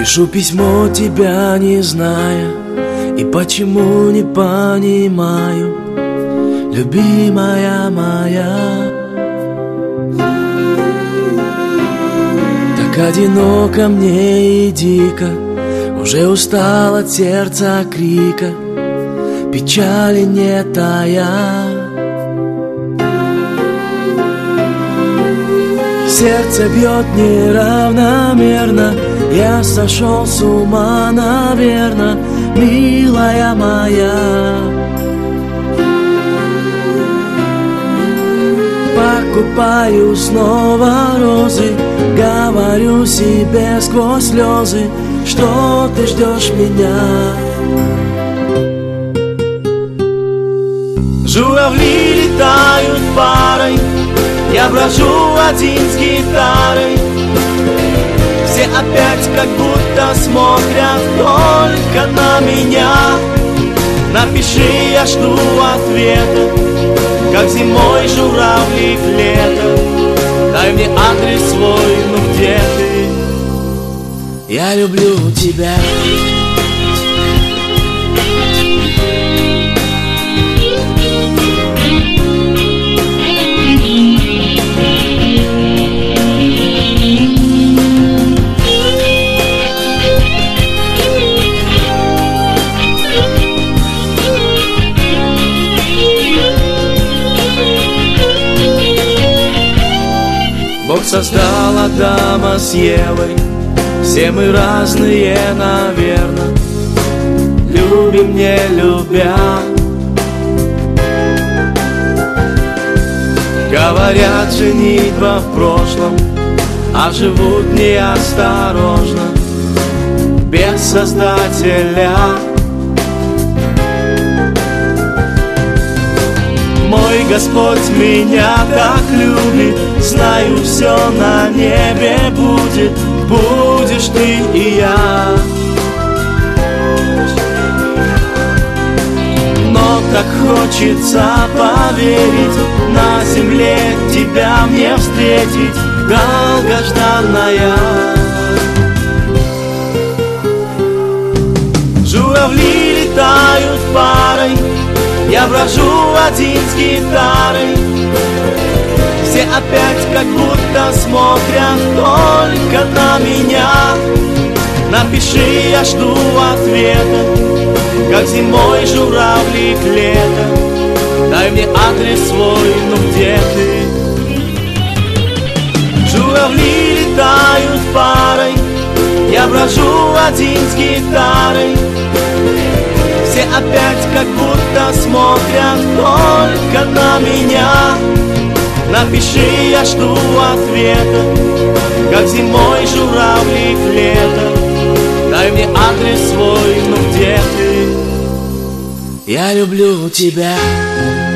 Пишу письмо, тебя не зная, и почему не понимаю, любимая моя. Так одиноко мне и дико, уже устал от сердца крика, печали не тая. Сердце бьет неравномерно, я сошел с ума, наверно, милая моя. Покупаю снова розы, говорю себе сквозь слезы, что ты ждешь меня. Журавли летают парой, я брожу один с гитарой. Все опять как будто смотрят только на меня. Напиши, я жду ответа, как зимой журавлик лето. Дай мне адрес свой, ну где ты? Я люблю тебя. Бог создал Адама с Евой, все мы разные, наверно, любим, не любя. Говорят, женитьба в прошлом, а живут неосторожно, без Создателя. Мой Господь меня так любит, знаю, все на небе будет, будешь ты и я. Но так хочется поверить, на земле тебя мне встретить, долгожданная. Журавли летают парой, я брожу один с гитарой. Все опять как будто смотрят только на меня. Напиши, я жду ответа, как зимой журавлик лето. Дай мне адрес свой, ну где ты? Журавли летают парой, я брожу один с гитарой. Все опять как будто смотрят только на меня. Напиши, я жду ответа, как зимой журавлик лето. Дай мне адрес свой, ну где ты? Я люблю тебя.